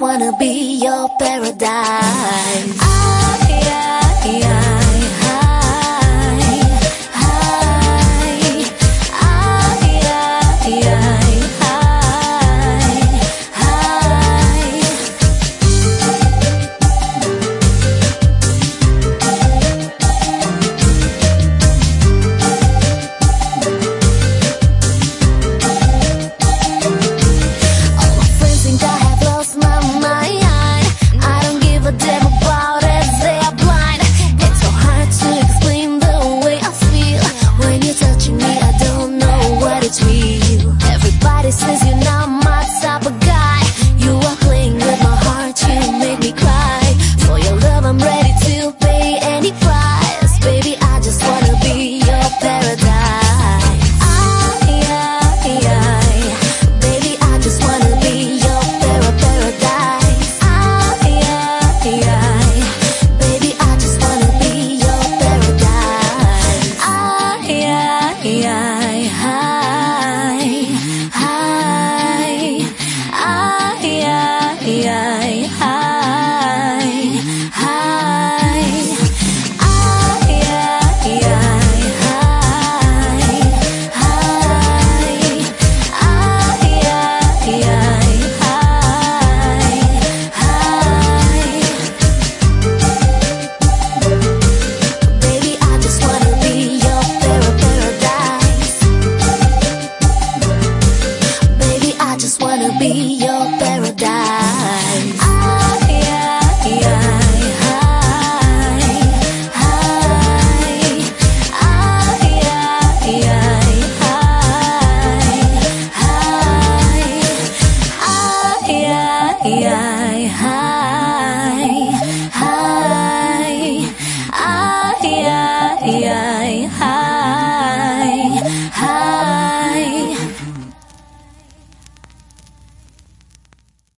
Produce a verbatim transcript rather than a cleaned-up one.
wanna be your paradise. I, I, I. Everybody says you're not my type of guy. You are playing with my heart, you make me cry. For your love I'm ready to pay any price. Baby, I just wanna be your paradise. I, I, I, baby, I just wanna be your para paradise. I, I, I, baby, I just wanna be your paradise. I, I, I